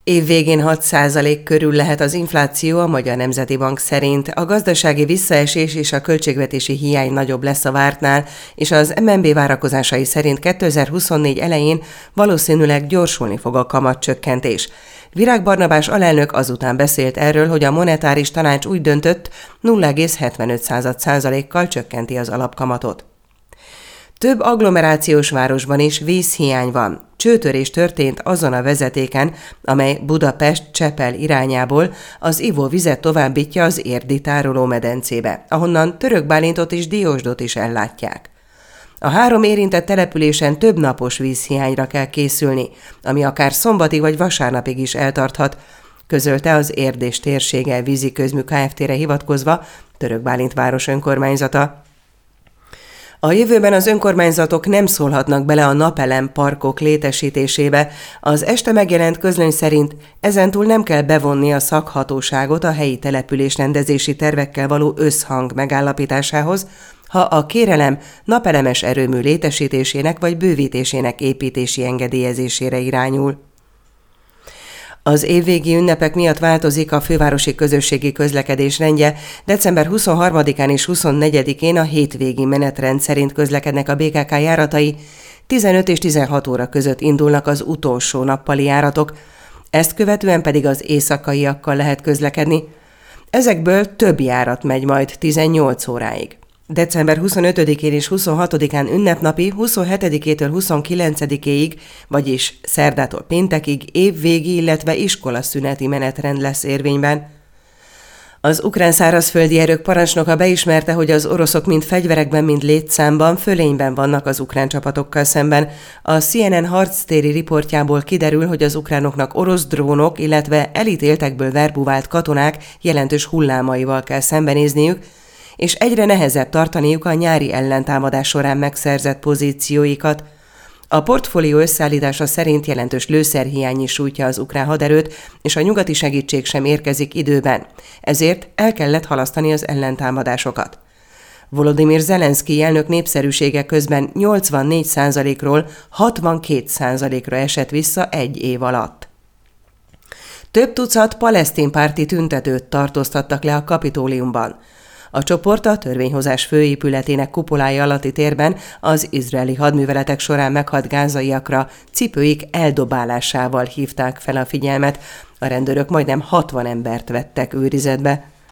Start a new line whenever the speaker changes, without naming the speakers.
Év végén 6% körül lehet az infláció a Magyar Nemzeti Bank szerint. A gazdasági visszaesés és a költségvetési hiány nagyobb lesz a vártnál, és az MNB várakozásai szerint 2024 elején valószínűleg gyorsulni fog a kamatcsökkentés. Virág Barnabás alelnök azután beszélt erről, hogy a monetáris tanács úgy döntött, 0,75%-kal csökkenti az alapkamatot. Több agglomerációs városban is vízhiány van. Csőtörés történt azon a vezetéken, amely Budapest-Csepel irányából az ivóvizet továbbítja az érdi tárolómedencébe, ahonnan Török Bálintot és Diósdot is ellátják. A 3 érintett településen több napos vízhiányra kell készülni, ami akár szombatig vagy vasárnapig is eltarthat, közölte az Érd és térsége víziközmű Kft-re hivatkozva Török Bálint város önkormányzata. A jövőben az önkormányzatok nem szólhatnak bele a napelem parkok létesítésébe. Az este megjelent közlöny szerint ezentúl nem kell bevonni a szakhatóságot a helyi településrendezési tervekkel való összhang megállapításához, ha a kérelem napelemes erőmű létesítésének vagy bővítésének építési engedélyezésére irányul. Az évvégi ünnepek miatt változik a fővárosi közösségi közlekedés rendje. December 23-án és 24-én a hétvégi menetrend szerint közlekednek a BKK járatai, 15 és 16 óra között indulnak az utolsó nappali járatok, ezt követően pedig az éjszakaiakkal lehet közlekedni. Ezekből több járat megy majd 18 óráig. December 25-én és 26-án ünnepnapi, 27-től 29-éig, vagyis szerdától péntekig évvégi, illetve iskolaszüneti menetrend lesz érvényben. Az ukrán szárazföldi erők parancsnoka beismerte, hogy az oroszok mind fegyverekben, mind létszámban fölényben vannak az ukrán csapatokkal szemben. A CNN harctéri riportjából kiderül, hogy az ukránoknak orosz drónok, illetve elítéltekből verbuvált katonák jelentős hullámaival kell szembenézniük, és egyre nehezebb tartaniuk a nyári ellentámadás során megszerzett pozícióikat. A portfólió összeállítása szerint jelentős lőszerhiány is sújtja az ukrán haderőt, és a nyugati segítség sem érkezik időben, ezért el kellett halasztani az ellentámadásokat. Volodymyr Zelenszkij elnök népszerűsége közben 84%-ról 62%-ra esett vissza egy év alatt. Több tucat palesztin párti tüntetőt tartóztattak le a Kapitóliumban. A csoport a törvényhozás főépületének kupolája alatti térben az izraeli hadműveletek során meghalt gázaiakra cipőik eldobálásával hívták fel a figyelmet. A rendőrök majdnem 60 embert vettek őrizetbe.